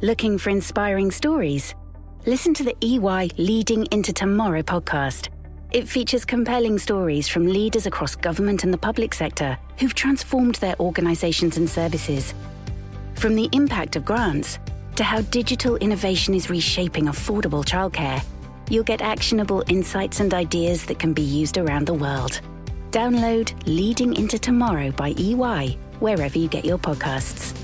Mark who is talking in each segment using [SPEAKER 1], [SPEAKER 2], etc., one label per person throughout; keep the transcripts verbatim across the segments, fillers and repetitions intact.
[SPEAKER 1] Looking for inspiring stories? Listen to the E Y Leading into Tomorrow podcast. It features compelling stories from leaders across government and the public sector who've transformed their organisations and services. From the impact of grants to how digital innovation is reshaping affordable childcare, you'll get actionable insights and ideas that can be used around the world. Download Leading into Tomorrow by E Y wherever you get your podcasts.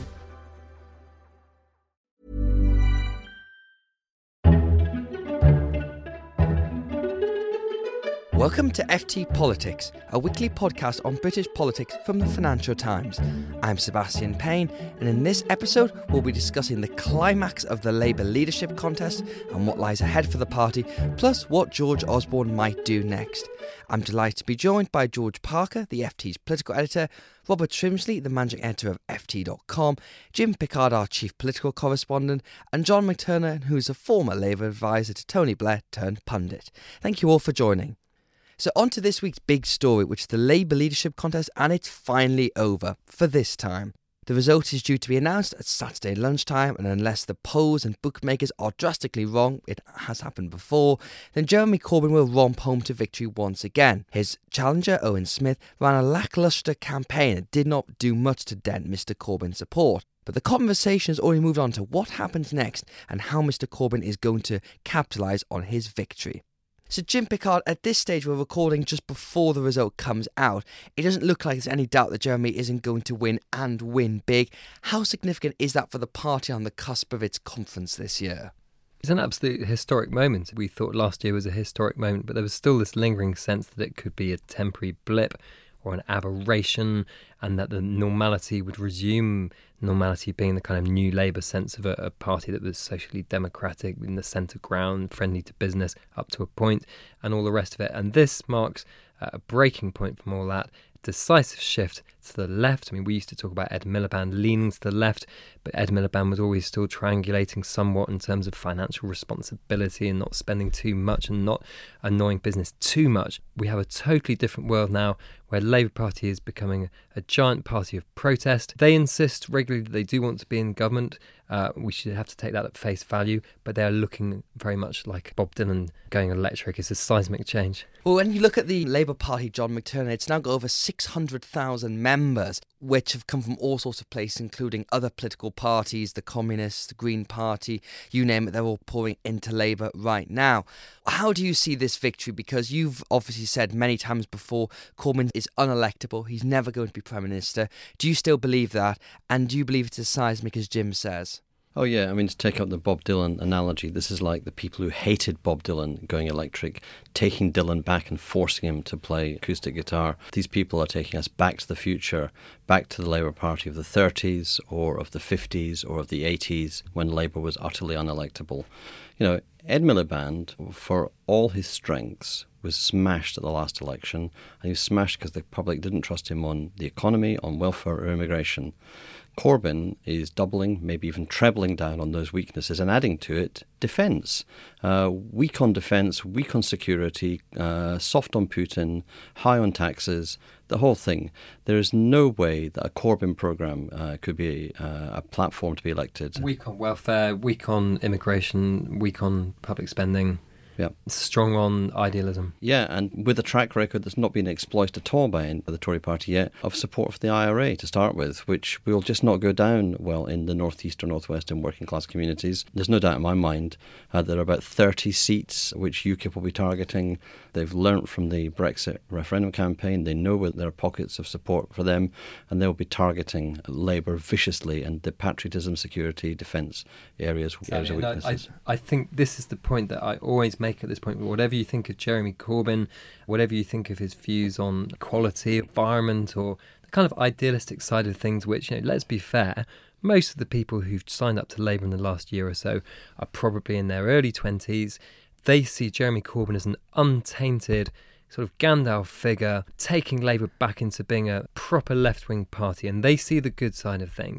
[SPEAKER 2] Welcome to F T Politics, a weekly podcast on British politics from the Financial Times. I'm Sebastian Payne, and in this episode we'll be discussing the climax of the Labour leadership contest and what lies ahead for the party, plus what George Osborne might do next. I'm delighted to be joined by George Parker, the F T's political editor, Robert Trimsley, the managing editor of F T dot com, Jim Pickard, our chief political correspondent, and John McTurnan, who's a former Labour advisor to Tony Blair turned pundit. Thank you all for joining. So on to this week's big story, which is the Labour leadership contest, and it's finally over, for this time. The result is due to be announced at Saturday lunchtime, and unless the polls and bookmakers are drastically wrong, it has happened before, then Jeremy Corbyn will romp home to victory once again. His challenger, Owen Smith, ran a lacklustre campaign that did not do much to dent Mr Corbyn's support. But the conversation has already moved on to what happens next and how Mr Corbyn is going to capitalise on his victory. So Jim Pickard, at this stage we're recording just before the result comes out. It doesn't look like there's any doubt that Jeremy isn't going to win and win big. How significant is that for the party on the cusp of its conference this year?
[SPEAKER 3] It's an absolute historic moment. We thought last year was a historic moment, but there was still this lingering sense that it could be a temporary blip or an aberration, and that the normality would resume, normality being the kind of new Labour sense of a, a party that was socially democratic, in the centre ground, friendly to business up to a point, and all the rest of it. And this marks uh, a breaking point from all that, decisive shift to the left. I mean, we used to talk about Ed Miliband leaning to the left, but Ed Miliband was always still triangulating somewhat in terms of financial responsibility and not spending too much and not annoying business too much. We have a totally different world now where the Labour Party is becoming a giant party of protest. They insist regularly that they do want to be in government. Uh, we should have to take that at face value, but they are looking very much like Bob Dylan going electric. It's a seismic change.
[SPEAKER 2] Well, when you look at the Labour Party, John McTurnan, it's now got over six hundred thousand members, which have come from all sorts of places, including other political parties, the Communists, the Green Party, you name it, they're all pouring into Labour right now. How do you see this victory? Because you've obviously said many times before, Corbyn is unelectable, he's never going to be Prime Minister. Do you still believe that? And do you believe it's as seismic as Jim says?
[SPEAKER 4] Oh yeah, I mean, to take up the Bob Dylan analogy, this is like the people who hated Bob Dylan going electric, taking Dylan back and forcing him to play acoustic guitar. These people are taking us back to the future, back to the Labour Party of the thirties or of the fifties or of the eighties, when Labour was utterly unelectable. You know, Ed Miliband, for all his strengths, was smashed at the last election, and he was smashed because the public didn't trust him on the economy, on welfare or immigration. Corbyn is doubling, maybe even trebling down on those weaknesses and adding to it defence. Uh, weak on defence, weak on security, uh, soft on Putin, high on taxes, the whole thing. There is no way that a Corbyn programme uh, could be uh, a platform to be elected.
[SPEAKER 3] Weak on welfare, weak on immigration, weak on public spending.
[SPEAKER 4] Yeah.
[SPEAKER 3] Strong on idealism.
[SPEAKER 4] Yeah, and with a track record that's not been exploited at all by the Tory party yet, of support for the I R A to start with, which will just not go down well in the northeast or northwestern working class communities. There's no doubt in my mind uh, there are about thirty seats which UKIP will be targeting. They've learnt from the Brexit referendum campaign. They know there are pockets of support for them, and they'll be targeting Labour viciously and the patriotism, security, defence areas, areas of weaknesses.
[SPEAKER 3] I, I think this is the point that I always make at this point. Whatever you think of Jeremy Corbyn, whatever you think of his views on equality, environment, or the kind of idealistic side of things, which, you know, let's be fair, most of the people who've signed up to Labour in the last year or so are probably in their early twenties. They see Jeremy Corbyn as an untainted sort of Gandalf figure, taking Labour back into being a proper left-wing party, and they see the good side of things.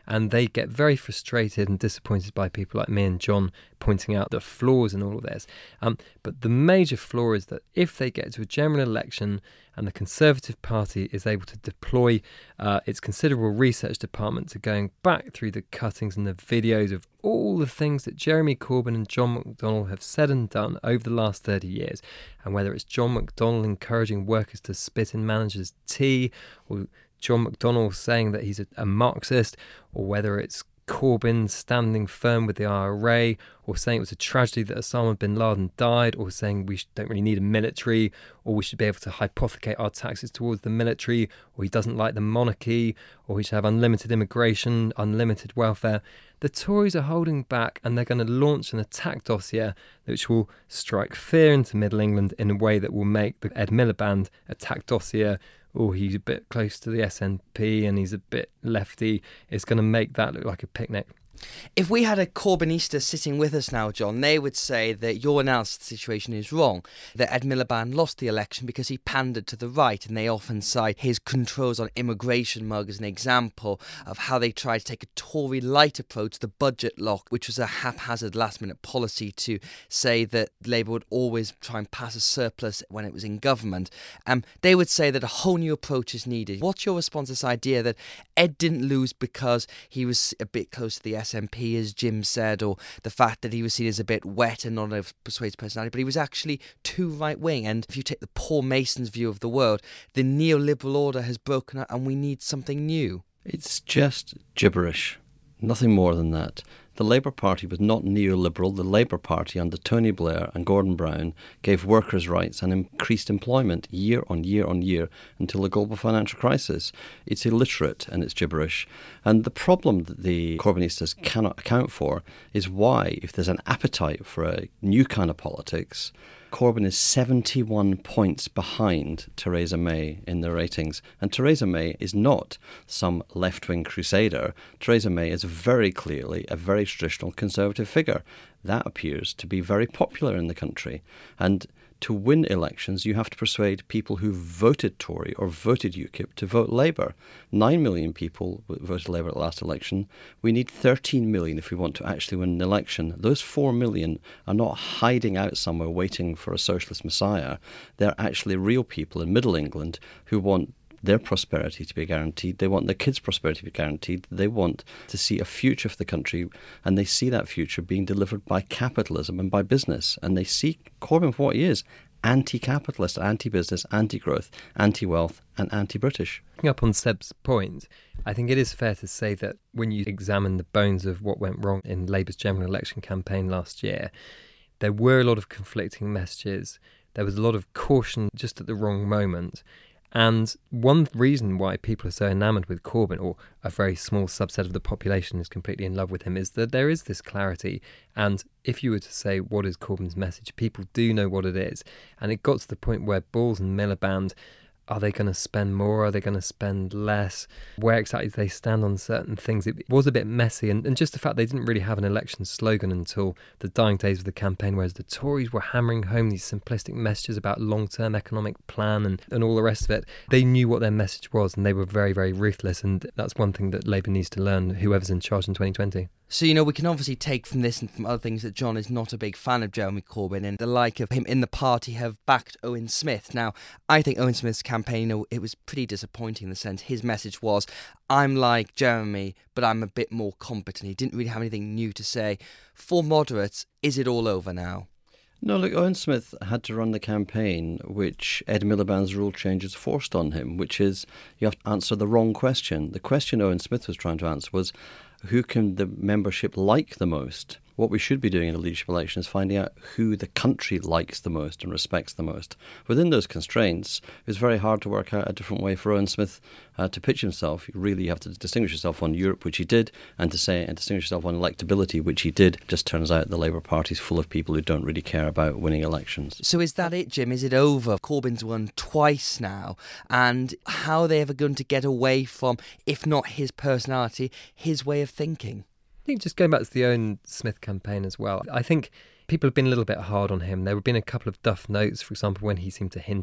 [SPEAKER 3] And they get very frustrated and disappointed by people like me and John pointing out the flaws in all of this. Um, but the major flaw is that if they get to a general election and the Conservative Party is able to deploy uh, its considerable research department to going back through the cuttings and the videos of all the things that Jeremy Corbyn and John McDonnell have said and done over the last thirty years, and whether it's John McDonnell encouraging workers to spit in managers' tea, or John McDonnell saying that he's a, a Marxist, or whether it's Corbyn standing firm with the I R A, or saying it was a tragedy that Osama bin Laden died, or saying we don't really need a military, or we should be able to hypothecate our taxes towards the military, or he doesn't like the monarchy, or we should have unlimited immigration, unlimited welfare. The Tories are holding back, and they're going to launch an attack dossier which will strike fear into Middle England in a way that will make the Ed Miliband attack dossier, oh, he's a bit close to the S N P and he's a bit lefty, it's going to make that look like a picnic.
[SPEAKER 2] If we had a Corbynista sitting with us now, John, they would say that your analysis of the situation is wrong, that Ed Miliband lost the election because he pandered to the right, and they often cite his controls on immigration mug as an example of how they tried to take a Tory light approach to the budget lock, which was a haphazard last-minute policy to say that Labour would always try and pass a surplus when it was in government. Um, they would say that a whole new approach is needed. What's your response to this idea that Ed didn't lose because he was a bit close to the S N P, as Jim said, or the fact that he was seen as a bit wet and not a persuasive personality, but he was actually too right-wing? And if you take the Paul Mason's view of the world, the neoliberal order has broken up and we need something new.
[SPEAKER 4] It's just gibberish. Nothing more than that. The Labour Party was not neoliberal. The Labour Party under Tony Blair and Gordon Brown gave workers' rights and increased employment year on year on year until the global financial crisis. It's illiterate and it's gibberish. And the problem that the Corbynistas cannot account for is why, if there's an appetite for a new kind of politics, Corbyn is seventy-one points behind Theresa May in the ratings. And Theresa May is not some left-wing crusader. Theresa May is very clearly a very traditional Conservative figure. That appears to be very popular in the country. And to win elections, you have to persuade people who voted Tory or voted UKIP to vote Labour. Nine million people voted Labour at the last election. We need thirteen million if we want to actually win an election. Those four million are not hiding out somewhere waiting for a socialist messiah. They're actually real people in Middle England who want their prosperity to be guaranteed. They want their kids' prosperity to be guaranteed. They want to see a future for the country, and they see that future being delivered by capitalism and by business. And they see Corbyn for what he is: anti-capitalist, anti-business, anti-growth, anti-wealth, and anti-British.
[SPEAKER 3] Picking up on Seb's point, I think it is fair to say that when you examine the bones of what went wrong in Labour's general election campaign last year, there were a lot of conflicting messages. There was a lot of caution just at the wrong moment. And one reason why people are so enamoured with Corbyn, or a very small subset of the population is completely in love with him, is that there is this clarity. And if you were to say, what is Corbyn's message? People do know what it is. And it got to the point where Balls and Miliband, are they going to spend more? Are they going to spend less? Where exactly do they stand on certain things? It was a bit messy. And, and just the fact they didn't really have an election slogan until the dying days of the campaign, whereas the Tories were hammering home these simplistic messages about long-term economic plan and, and all the rest of it. They knew what their message was, and they were very, very ruthless. And that's one thing that Labour needs to learn, whoever's in charge in twenty twenty.
[SPEAKER 2] So, you know, we can obviously take from this and from other things that John is not a big fan of Jeremy Corbyn, and the like of him in the party have backed Owen Smith. Now, I think Owen Smith's campaign, you know, it was pretty disappointing in the sense his message was, I'm like Jeremy, but I'm a bit more competent. He didn't really have anything new to say. For moderates, is it all over now?
[SPEAKER 4] No, look, Owen Smith had to run the campaign which Ed Miliband's rule changes forced on him, which is you have to answer the wrong question. The question Owen Smith was trying to answer was, who can the membership like the most? What we should be doing in a leadership election is finding out who the country likes the most and respects the most. Within those constraints, it was very hard to work out a different way for Owen Smith uh, to pitch himself. You really have to distinguish yourself on Europe, which he did, and to say and distinguish yourself on electability, which he did. Just turns out the Labour Party's full of people who don't really care about winning elections.
[SPEAKER 2] So is that it, Jim? Is it over? Corbyn's won twice now, and how are they ever going to get away from, if not his personality, his way of thinking?
[SPEAKER 3] I think just going back to the Owen Smith campaign as well, I think people have been a little bit hard on him. There have been a couple of duff notes, for example, when he seemed to hint at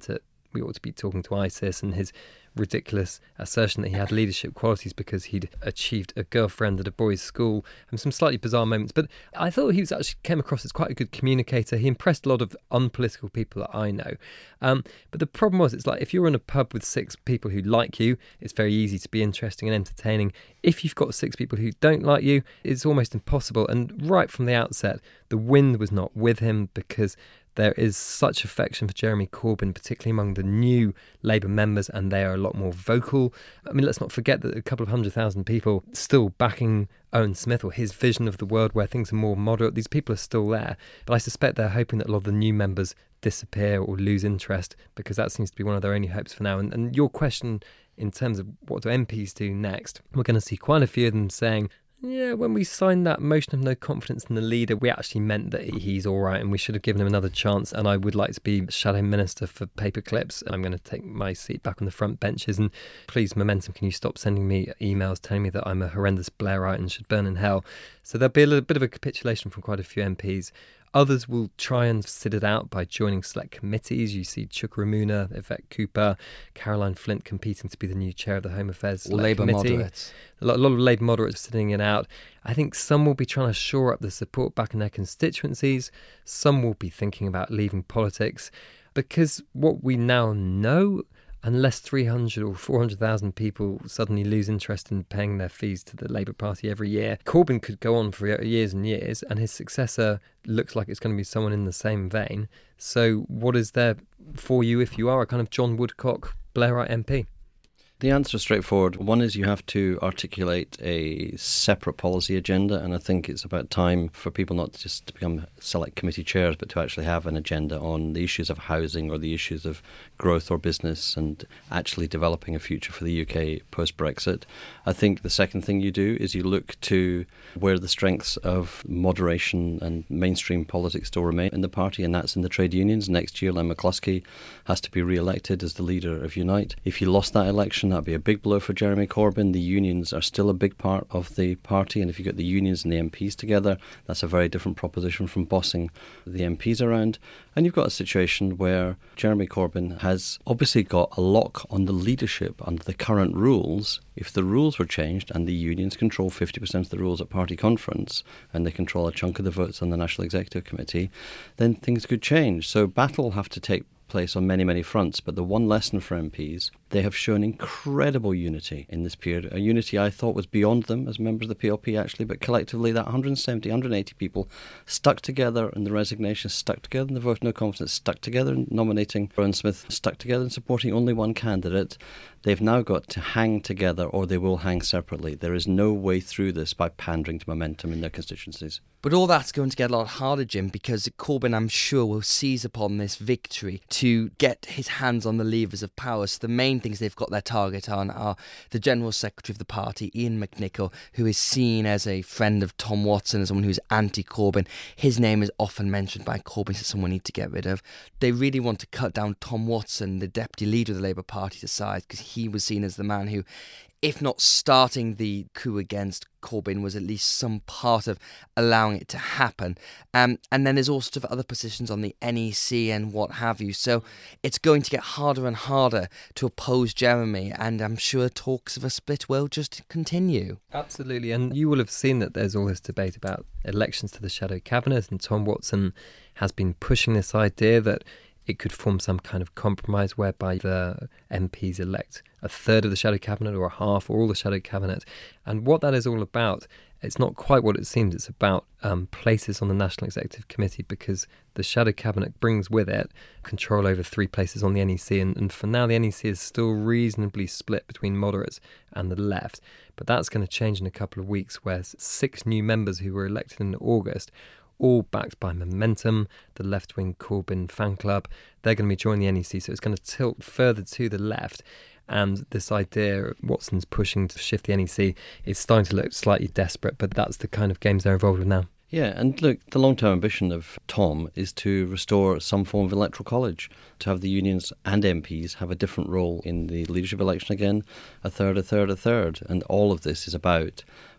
[SPEAKER 3] we ought to be talking to ISIS, and his ridiculous assertion that he had leadership qualities because he'd achieved a girlfriend at a boys' school, and some slightly bizarre moments. But I thought he was actually came across as quite a good communicator. He impressed a lot of unpolitical people that I know. Um, but the problem was, it's like if you're in a pub with six people who like you, it's very easy to be interesting and entertaining. If you've got six people who don't like you, it's almost impossible. And right from the outset, the wind was not with him, because there is such affection for Jeremy Corbyn, particularly among the new Labour members, and they are a lot more vocal. I mean, let's not forget that a couple of hundred thousand people still backing Owen Smith or his vision of the world where things are more moderate. These people are still there. But I suspect they're hoping that a lot of the new members disappear or lose interest, because that seems to be one of their only hopes for now. And, and your question in terms of what do M Ps do next, we're going to see quite a few of them saying, yeah, when we signed that motion of no confidence in the leader, we actually meant that he's all right and we should have given him another chance, and I would like to be shadow minister for paper clips. I'm going to take my seat back on the front benches, and please, Momentum, can you stop sending me emails telling me that I'm a horrendous Blairite and should burn in hell? So there'll be a little bit of a capitulation from quite a few M Ps. Others will try and sit it out by joining select committees. You see Chuck Ramuna, Yvette Cooper, Caroline Flint competing to be the new chair of the Home Affairs Select
[SPEAKER 2] Labour
[SPEAKER 3] Committee.
[SPEAKER 2] moderates.
[SPEAKER 3] A lot, a lot of Labour moderates sitting it out. I think some will be trying to shore up the support back in their constituencies. Some will be thinking about leaving politics, because what we now know, unless three hundred or four hundred thousand people suddenly lose interest in paying their fees to the Labour Party every year, Corbyn could go on for years and years, and his successor looks like it's going to be someone in the same vein. So what is there for you if you are a kind of John Woodcock Blairite M P?
[SPEAKER 4] The answer is straightforward. One is you have to articulate a separate policy agenda, and I think it's about time for people not just to become select committee chairs, but to actually have an agenda on the issues of housing or the issues of growth or business, and actually developing a future for the U K post-Brexit. I think the second thing you do is you look to where the strengths of moderation and mainstream politics still remain in the party, and that's in the trade unions. Next year, Len McCluskey has to be re-elected as the leader of Unite. If you lost that election, that'd be a big blow for Jeremy Corbyn. The unions are still a big part of the party, and if you get the unions and the M Ps together, that's a very different proposition from bossing the M Ps around. And you've got a situation where Jeremy Corbyn has obviously got a lock on the leadership under the current rules. If the rules were changed and the unions control fifty percent of the rules at party conference, and they control a chunk of the votes on the National Executive Committee, then things could change. So battle will have to take place on many, many fronts. But the one lesson for M Ps, they have shown incredible unity in this period, a unity I thought was beyond them as members of the P L P actually, but collectively that one hundred seventy, one hundred eighty people stuck together in the resignation, stuck together in the vote of no confidence, stuck together in nominating Owen Smith, stuck together in supporting only one candidate. They've now got to hang together, or they will hang separately. There is no way through this by pandering to Momentum in their constituencies.
[SPEAKER 2] But all that's going to get a lot harder, Jim, because Corbyn, I'm sure, will seize upon this victory to get his hands on the levers of power. So the main things they've got their target on are the General Secretary of the party, Ian McNicol, who is seen as a friend of Tom Watson, as someone who's anti-Corbyn. His name is often mentioned by Corbyn as someone we need to get rid of. They really want to cut down Tom Watson, the deputy leader of the Labour Party, to size, because he was seen as the man who, if not starting the coup against Corbyn, was at least some part of allowing it to happen. Um, and then there's all sorts of other positions on the N E C and what have you. So it's going to get harder and harder to oppose Jeremy, and I'm sure talks of a split will just continue.
[SPEAKER 3] Absolutely, and you will have seen that there's all this debate about elections to the shadow cabinet, and Tom Watson has been pushing this idea that it could form some kind of compromise whereby the M Ps elect a third of the shadow cabinet or a half or all the shadow cabinet. And what that is all about, it's not quite what it seems. It's about um, places on the National Executive Committee, because the shadow cabinet brings with it control over three places on the N E C. And, and for now, the N E C is still reasonably split between moderates and the left. But that's going to change in a couple of weeks, where six new members who were elected in August, all backed by Momentum, the left-wing Corbyn fan club, they're going to be joining the N E C, so it's going to tilt further to the left. And this idea Watson's pushing to shift the N E C is starting to look slightly desperate, but that's the kind of games they're involved with now.
[SPEAKER 4] Yeah, and look, the long-term ambition of Tom is to restore some form of electoral college, to have the unions and M Ps have a different role in the leadership election again, a third, a third, a third. And all of this is about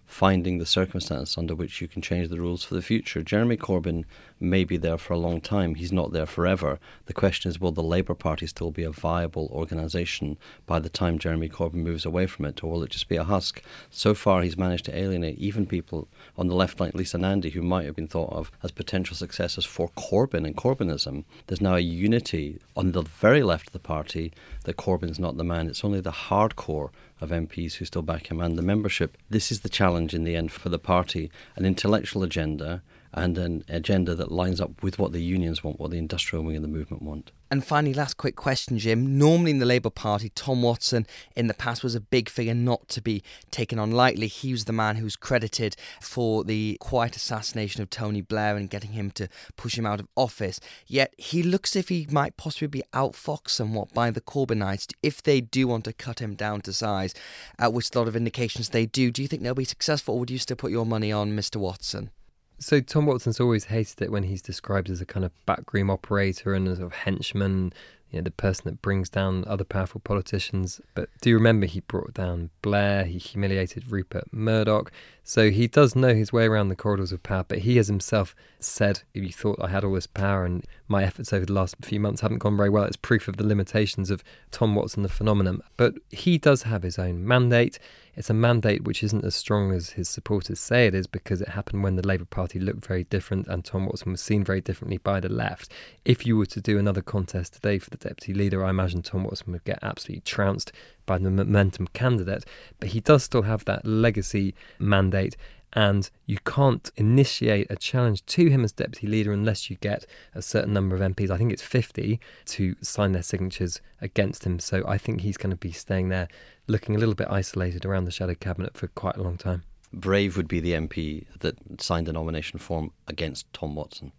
[SPEAKER 4] finding the circumstance under which you can change the rules for the future. Jeremy Corbyn may be there for a long time. He's not there forever. The question is, will the Labour Party still be a viable organisation by the time Jeremy Corbyn moves away from it, or will it just be a husk? So far, he's managed to alienate even people on the left like Lisa Nandy, who might have been thought of as potential successors for Corbyn and Corbynism. There's now a unity on the very left of the party that Corbyn's not the man. It's only the hardcore of M Ps who still back him and the membership. This is the challenge in the end for the party, an intellectual agenda and an agenda that lines up with what the unions want, what the industrial wing of the movement want.
[SPEAKER 2] And finally, last quick question, Jim. Normally in the Labour Party, Tom Watson in the past was a big figure not to be taken on lightly. He was the man who's credited for the quiet assassination of Tony Blair and getting him to push him out of office. Yet he looks as if he might possibly be outfoxed somewhat by the Corbynites if they do want to cut him down to size, uh, which a lot of indications they do. Do you think they'll be successful, or would you still put your money on Mister Watson?
[SPEAKER 3] So Tom Watson's always hated it when he's described as a kind of backroom operator and a sort of henchman, you know, the person that brings down other powerful politicians. But do you remember he brought down Blair, he humiliated Rupert Murdoch. So he does know his way around the corridors of power, but he has himself said, if you thought I had all this power and my efforts over the last few months haven't gone very well, it's proof of the limitations of Tom Watson, the phenomenon. But he does have his own mandate. It's a mandate which isn't as strong as his supporters say it is, because it happened when the Labour Party looked very different and Tom Watson was seen very differently by the left. If you were to do another contest today for the deputy leader, I imagine Tom Watson would get absolutely trounced by the Momentum candidate. But he does still have that legacy mandate, and you can't initiate a challenge to him as deputy leader unless you get a certain number of M Ps, I think it's fifty, to sign their signatures against him. So I think he's going to be staying there looking a little bit isolated around the shadow cabinet for quite a long time.
[SPEAKER 4] Brave would be the M P that signed the nomination form against Tom Watson.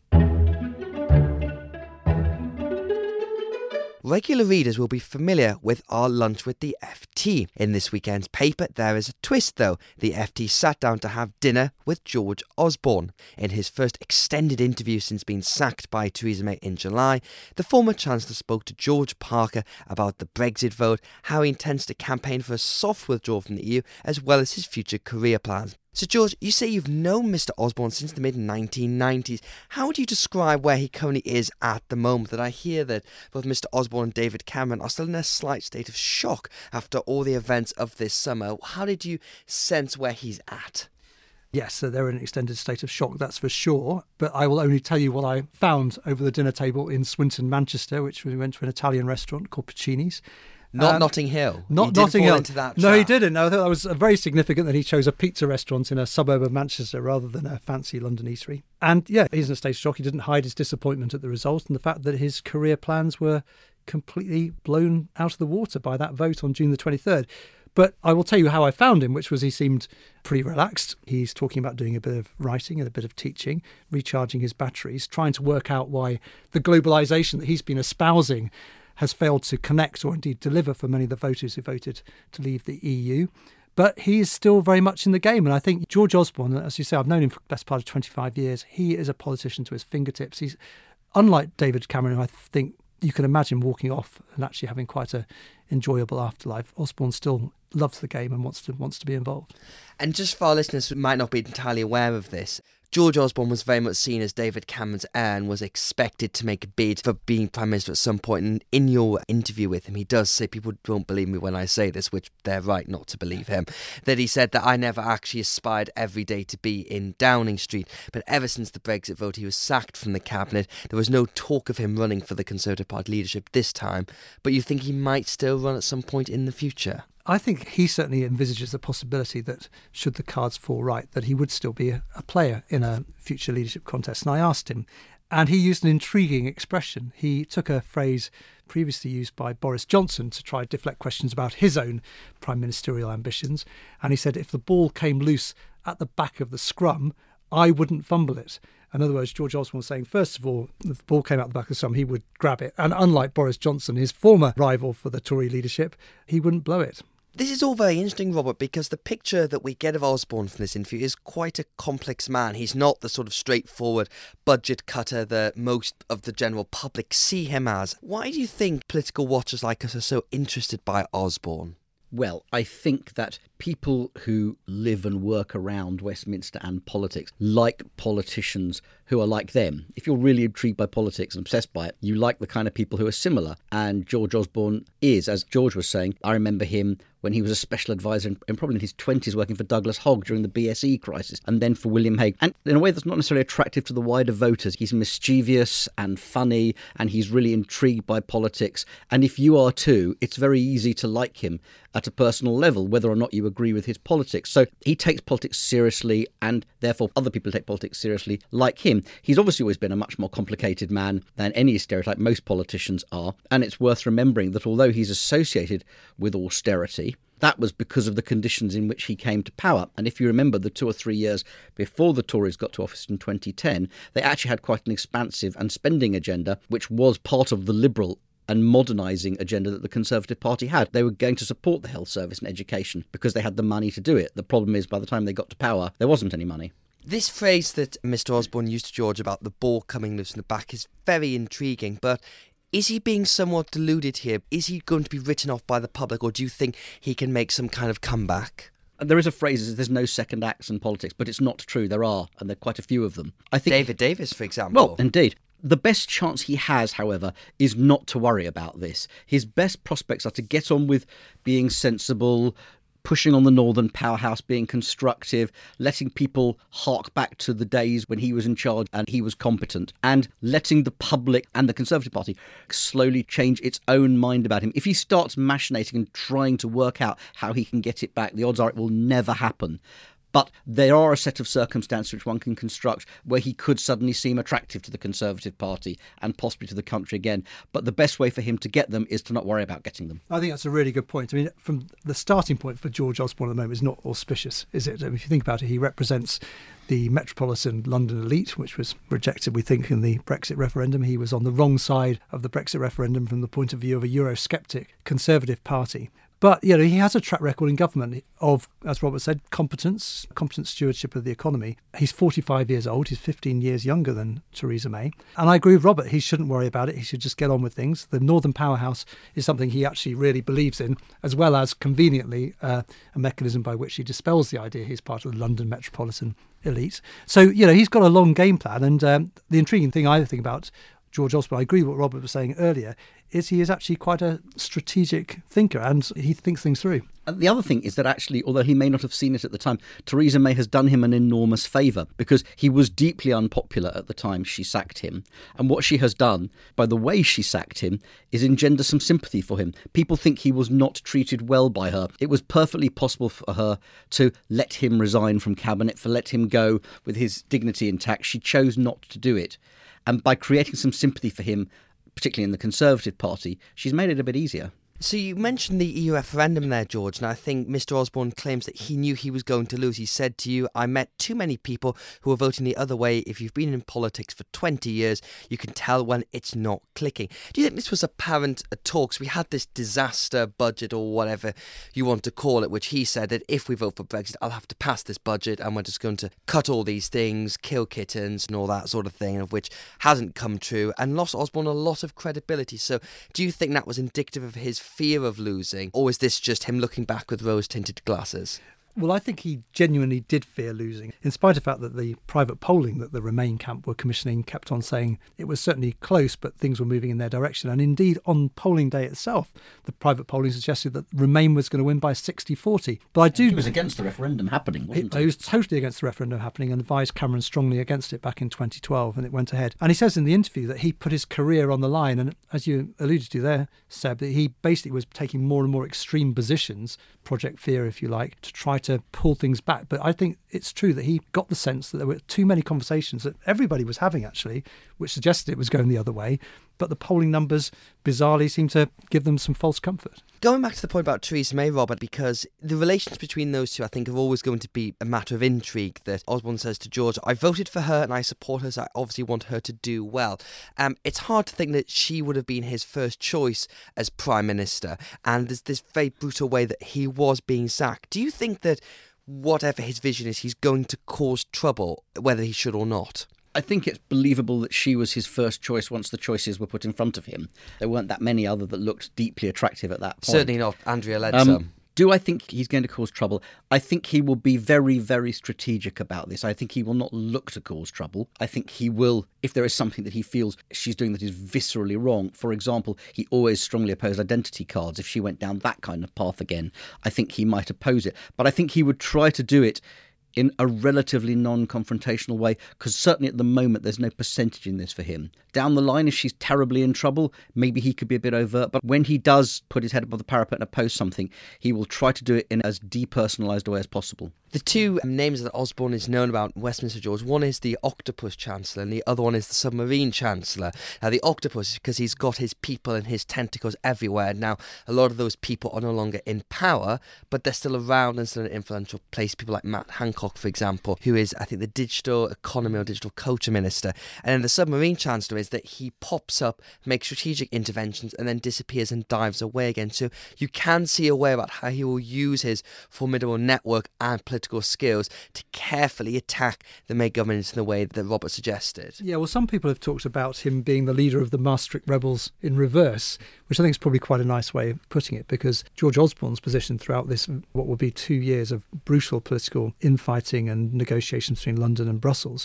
[SPEAKER 2] Regular readers will be familiar with our lunch with the F T. In this weekend's paper, there is a twist though. The F T sat down to have dinner with George Osborne. In his first extended interview since being sacked by Theresa May in July, the former Chancellor spoke to George Parker about the Brexit vote, how he intends to campaign for a soft withdrawal from the E U, as well as his future career plans. So George, you say you've known Mister Osborne since the mid nineteen nineties. How would you describe where he currently is at the moment? That I hear that both Mister Osborne and David Cameron are still in a slight state of shock after all the events of this summer. How did you sense where he's at?
[SPEAKER 5] Yes, so they're in an extended state of shock, that's for sure. But I will only tell you what I found over the dinner table in Swinton, Manchester, which we went to an Italian restaurant called Puccini's.
[SPEAKER 2] Not
[SPEAKER 5] um,
[SPEAKER 2] Notting Hill.
[SPEAKER 5] Not
[SPEAKER 2] he
[SPEAKER 5] Notting Hill.
[SPEAKER 2] Into that
[SPEAKER 5] no,
[SPEAKER 2] trap.
[SPEAKER 5] he didn't. No, I thought that was very significant that he chose a pizza restaurant in a suburb of Manchester rather than a fancy London eatery. And yeah, he's in a state of shock. He didn't hide his disappointment at the result and the fact that his career plans were completely blown out of the water by that vote on June the twenty-third. But I will tell you how I found him, which was he seemed pretty relaxed. He's talking about doing a bit of writing and a bit of teaching, recharging his batteries, trying to work out why the globalisation that he's been espousing has failed to connect or indeed deliver for many of the voters who voted to leave the E U. But he is still very much in the game. And I think George Osborne, as you say, I've known him for the best part of twenty-five years. He is a politician to his fingertips. He's unlike David Cameron, who I think you can imagine walking off and actually having quite a enjoyable afterlife. Osborne still loves the game and wants to wants to be involved.
[SPEAKER 2] And just for our listeners who might not be entirely aware of this, George Osborne was very much seen as David Cameron's heir and was expected to make a bid for being Prime Minister at some point. And in your interview with him, he does say, people don't believe me when I say this, which they're right not to believe him, that he said that I never actually aspired every day to be in Downing Street. But ever since the Brexit vote, he was sacked from the cabinet. There was no talk of him running for the Conservative Party leadership this time. But you think he might still run at some point in the future?
[SPEAKER 5] I think he certainly envisages the possibility that, should the cards fall right, that he would still be a, a player in a future leadership contest. And I asked him, and he used an intriguing expression. He took a phrase previously used by Boris Johnson to try to deflect questions about his own prime ministerial ambitions. And he said, if the ball came loose at the back of the scrum, I wouldn't fumble it. In other words, George Osborne was saying, first of all, if the ball came out the back of the scrum, he would grab it. And unlike Boris Johnson, his former rival for the Tory leadership, he wouldn't blow it.
[SPEAKER 2] This is all very interesting, Robert, because the picture that we get of Osborne from this interview is quite a complex man. He's not the sort of straightforward budget cutter that most of the general public see him as. Why do you think political watchers like us are so interested by Osborne?
[SPEAKER 6] Well, I think that people who live and work around Westminster and politics like politicians who are like them. If you're really intrigued by politics and obsessed by it, you like the kind of people who are similar. And George Osborne is, as George was saying. I remember him when he was a special advisor and, and probably in his twenties working for Douglas Hogg during the B S E crisis, and then for William Hague. And in a way that's not necessarily attractive to the wider voters. He's mischievous and funny, and he's really intrigued by politics. And if you are too, it's very easy to like him at a personal level, whether or not you agree with his politics. So he takes politics seriously, and therefore other people take politics seriously like him. He's obviously always been a much more complicated man than any stereotype most politicians are. And it's worth remembering that although he's associated with austerity, that was because of the conditions in which he came to power. And if you remember the two or three years before the Tories got to office in twenty ten, they actually had quite an expansive and spending agenda, which was part of the Liberal and modernising agenda that the Conservative Party had. They were going to support the health service and education because they had the money to do it. The problem is, by the time they got to power, there wasn't any money.
[SPEAKER 2] This phrase that Mister Osborne used to George about the ball coming loose in the back is very intriguing, but is he being somewhat deluded here? Is he going to be written off by the public, or do you think he can make some kind of comeback?
[SPEAKER 6] There is a phrase that there's no second acts in politics, but it's not true. There are, and there are quite a few of them. I think
[SPEAKER 2] David Davis, for example.
[SPEAKER 6] Well, indeed. The best chance he has, however, is not to worry about this. His best prospects are to get on with being sensible, pushing on the Northern powerhouse, being constructive, letting people hark back to the days when he was in charge and he was competent, and letting the public and the Conservative Party slowly change its own mind about him. If he starts machinating and trying to work out how he can get it back, the odds are it will never happen. But there are a set of circumstances which one can construct where he could suddenly seem attractive to the Conservative Party and possibly to the country again. But the best way for him to get them is to not worry about getting them.
[SPEAKER 5] I think that's a really good point. I mean, from the starting point for George Osborne at the moment is not auspicious, is it? I mean, if you think about it, he represents the metropolitan London elite, which was rejected, we think, in the Brexit referendum. He was on the wrong side of the Brexit referendum from the point of view of a Eurosceptic Conservative Party. But, you know, he has a track record in government of, as Robert said, competence, competent stewardship of the economy. He's forty-five years old. He's fifteen years younger than Theresa May. And I agree with Robert. He shouldn't worry about it. He should just get on with things. The Northern powerhouse is something he actually really believes in, as well as, conveniently, uh, a mechanism by which he dispels the idea he's part of the London metropolitan elite. So, you know, he's got a long game plan. And um, the intriguing thing I think about George Osborne, I agree with what Robert was saying earlier, is he is actually quite a strategic thinker and he thinks things through.
[SPEAKER 6] And the other thing is that actually, although he may not have seen it at the time, Theresa May has done him an enormous favour because he was deeply unpopular at the time she sacked him. And what she has done, by the way she sacked him, is engender some sympathy for him. People think he was not treated well by her. It was perfectly possible for her to let him resign from cabinet, for let him go with his dignity intact. She chose not to do it. And by creating some sympathy for him, particularly in the Conservative Party, she's made it a bit easier.
[SPEAKER 2] So you mentioned the E U referendum there, George, and I think Mister Osborne claims that he knew he was going to lose. He said to you, I met too many people who are voting the other way. If you've been in politics for twenty years, you can tell when it's not clicking. Do you think this was apparent at talks? We had this disaster budget or whatever you want to call it, which he said that if we vote for Brexit, I'll have to pass this budget and we're just going to cut all these things, kill kittens and all that sort of thing, of which hasn't come true and lost Osborne a lot of credibility. So do you think that was indicative of his fear of losing, or is this just him looking back with rose-tinted glasses?
[SPEAKER 5] Well, I think he genuinely did fear losing, in spite of the fact that the private polling that the Remain camp were commissioning kept on saying it was certainly close, but things were moving in their direction. And indeed, on polling day itself, the private polling suggested that Remain was going to win by sixty forty. But I do...
[SPEAKER 6] He was against the referendum happening, wasn't he?
[SPEAKER 5] He was totally against the referendum happening and advised Cameron strongly against it back in twenty twelve, and it went ahead. And he says in the interview that he put his career on the line, and as you alluded to there, Seb, that he basically was taking more and more extreme positions, Project Fear, if you like, to try to pull things back. But I think it's true that he got the sense that there were too many conversations that everybody was having, actually, which suggested it was going the other way. But the polling numbers, bizarrely, seem to give them some false comfort.
[SPEAKER 2] Going back to the point about Theresa May, Robert, because the relations between those two, I think, are always going to be a matter of intrigue. That Osborne says to George, I voted for her and I support her, so I obviously want her to do well. Um, it's hard to think that she would have been his first choice as Prime Minister, and there's this very brutal way that he was being sacked. Do you think that whatever his vision is, he's going to cause trouble, whether he should or not?
[SPEAKER 6] I think it's believable that she was his first choice once the choices were put in front of him. There weren't that many other that looked deeply attractive at that point.
[SPEAKER 2] Certainly not Andrea Leadsom. Um,
[SPEAKER 6] Do I think he's going to cause trouble? I think he will be very, very strategic about this. I think he will not look to cause trouble. I think he will, if there is something that he feels she's doing that is viscerally wrong. For example, he always strongly opposed identity cards. If she went down that kind of path again, I think he might oppose it. But I think he would try to do it in a relatively non-confrontational way, because certainly at the moment there's no percentage in this for him. Down the line, if she's terribly in trouble, maybe he could be a bit overt, but when he does put his head above the parapet and oppose something, he will try to do it in as depersonalised a way as possible.
[SPEAKER 2] The two names that Osborne is known about in Westminster, George, one is the Octopus Chancellor and the other one is the Submarine Chancellor. Now, the Octopus, because he's got his people and his tentacles everywhere. Now, a lot of those people are no longer in power, but they're still around and still in an influential place. People like Matt Hancock, for example, who is, I think, the Digital Economy or Digital Culture Minister. And then the Submarine Chancellor is that he pops up, makes strategic interventions, and then disappears and dives away again. So you can see a way about how he will use his formidable network and political skills to carefully attack the May government in the way that Robert suggested.
[SPEAKER 5] Yeah, well, some people have talked about him being the leader of the Maastricht rebels in reverse, which I think is probably quite a nice way of putting it, because George Osborne's position throughout this, what will be two years of brutal political infighting and negotiations between London and Brussels,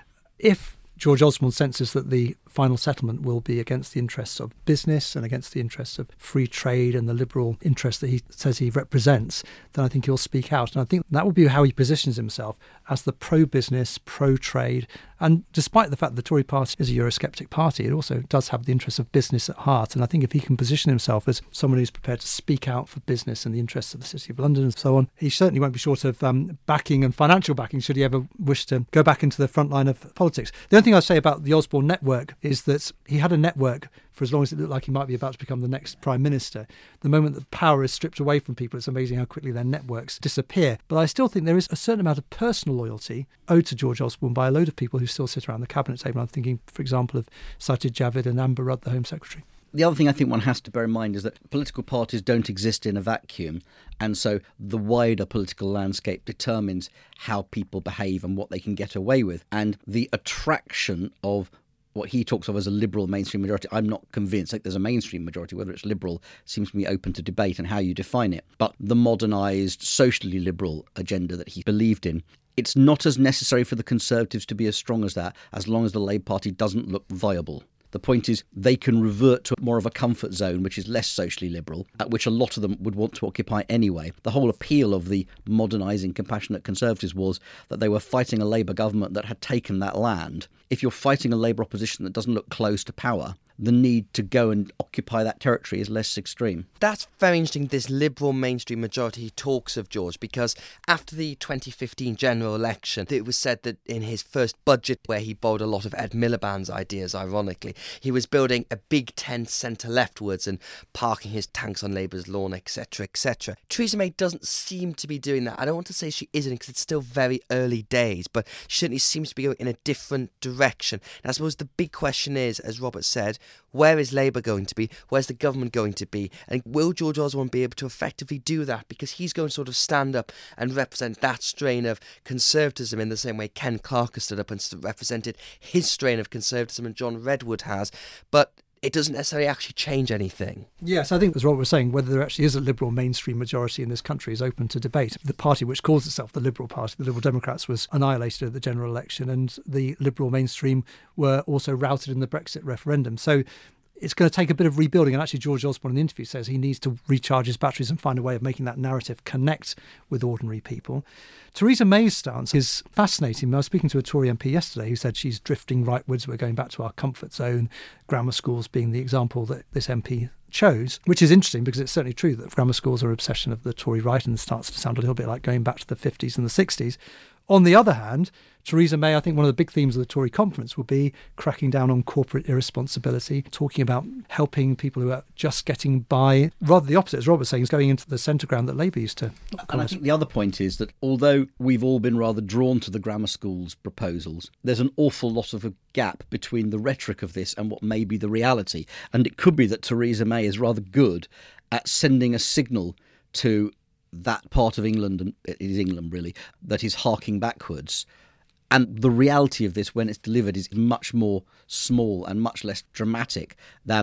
[SPEAKER 5] if George Osborne senses that the final settlement will be against the interests of business and against the interests of free trade and the liberal interests that he says he represents, then I think he'll speak out. And I think that will be how he positions himself, as the pro-business, pro-trade. And despite the fact that the Tory party is a Eurosceptic party, it also does have the interests of business at heart. And I think if he can position himself as someone who's prepared to speak out for business and the interests of the City of London and so on, he certainly won't be short of um, backing and financial backing should he ever wish to go back into the front line of politics. The only thing I'll say about the Osborne network is that he had a network for as long as it looked like he might be about to become the next Prime Minister. The moment that power is stripped away from people, it's amazing how quickly their networks disappear. But I still think there is a certain amount of personal loyalty owed to George Osborne by a load of people who still sit around the Cabinet table. I'm thinking, for example, of Sajid Javid and Amber Rudd, the Home Secretary.
[SPEAKER 6] The other thing I think one has to bear in mind is that political parties don't exist in a vacuum, and so the wider political landscape determines how people behave and what they can get away with. And the attraction of what he talks of as a liberal mainstream majority, I'm not convinced. Like, there's a mainstream majority, whether it's liberal seems to be open to debate and how you define it. But the modernised, socially liberal agenda that he believed in, it's not as necessary for the Conservatives to be as strong as that, as long as the Labour Party doesn't look viable. The point is, they can revert to more of a comfort zone, which is less socially liberal, at which a lot of them would want to occupy anyway. The whole appeal of the modernising, compassionate Conservatives was that they were fighting a Labour government that had taken that land. If you're fighting a Labour opposition that doesn't look close to power, the need to go and occupy that territory is less extreme.
[SPEAKER 2] That's very interesting, this liberal mainstream majority he talks of, George, because after the twenty fifteen general election, it was said that in his first budget, where he borrowed a lot of Ed Miliband's ideas, ironically, he was building a big tent centre-leftwards and parking his tanks on Labour's lawn, et cetera, et cetera. Theresa May doesn't seem to be doing that. I don't want to say she isn't, because it's still very early days, but she certainly seems to be going in a different direction. And I suppose the big question is, as Robert said, where is Labour going to be? Where's the government going to be? And will George Osborne be able to effectively do that? Because he's going to sort of stand up and represent that strain of conservatism in the same way Ken Clarke has stood up and represented his strain of conservatism and John Redwood has. But it doesn't necessarily actually change anything.
[SPEAKER 5] Yes, I think, as Robert was saying, whether there actually is a liberal mainstream majority in this country is open to debate. The party which calls itself the Liberal Party, the Liberal Democrats, was annihilated at the general election, and the liberal mainstream were also routed in the Brexit referendum. So it's going to take a bit of rebuilding. And actually, George Osborne in the interview says he needs to recharge his batteries and find a way of making that narrative connect with ordinary people. Theresa May's stance is fascinating. I was speaking to a Tory M P yesterday who said she's drifting rightwards. We're going back to our comfort zone, grammar schools being the example that this M P chose, which is interesting because it's certainly true that grammar schools are an obsession of the Tory right and starts to sound a little bit like going back to the fifties and the sixties. On the other hand, Theresa May, I think one of the big themes of the Tory conference will be cracking down on corporate irresponsibility, talking about helping people who are just getting by. Rather the opposite, as Robert was saying, is going into the centre ground that Labour used to.
[SPEAKER 6] And I think the other point is that although we've all been rather drawn to the grammar schools proposals, there's an awful lot of a gap between the rhetoric of this and what may be the reality. And it could be that Theresa May is rather good at sending a signal to that part of England, and it is England really, that is harking backwards. And the reality of this, when it's delivered, is much more small and much less dramatic than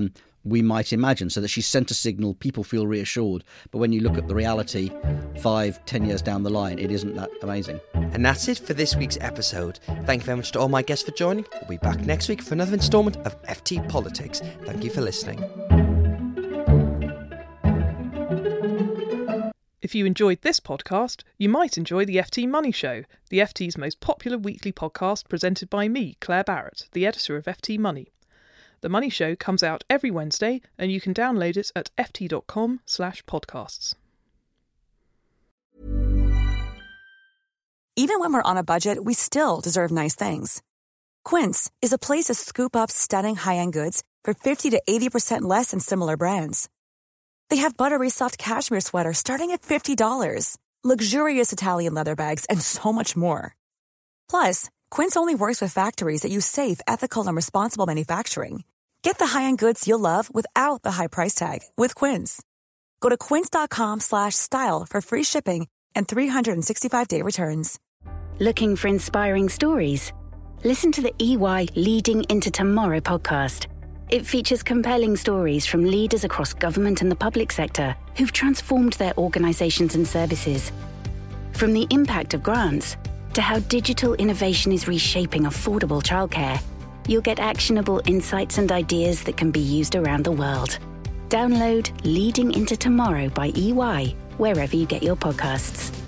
[SPEAKER 6] we might imagine, so that she sent a signal, people feel reassured. But when you look at the reality, five, ten years down the line, it isn't that amazing.
[SPEAKER 2] And that's it for this week's episode. Thank you very much to all my guests for joining. We'll be back next week for another instalment of F T Politics. Thank you for listening.
[SPEAKER 7] If you enjoyed this podcast, you might enjoy the F T Money Show, the F T's most popular weekly podcast presented by me, Claire Barrett, the editor of F T Money. The Money Show comes out every Wednesday, and you can download it at ft.com slash podcasts.
[SPEAKER 8] Even when we're on a budget, we still deserve nice things. Quince is a place to scoop up stunning high-end goods for fifty to eighty percent less than similar brands. They have buttery soft cashmere sweaters starting at fifty dollars, luxurious Italian leather bags, and so much more. Plus, Quince only works with factories that use safe, ethical, and responsible manufacturing. Get the high-end goods you'll love without the high price tag with Quince. Go to quince.com slash style for free shipping and three sixty-five day returns.
[SPEAKER 1] Looking for inspiring stories? Listen to the E Y Leading into Tomorrow podcast. It features compelling stories from leaders across government and the public sector who've transformed their organisations and services. From the impact of grants to how digital innovation is reshaping affordable childcare, you'll get actionable insights and ideas that can be used around the world. Download Leading into Tomorrow by E Y wherever you get your podcasts.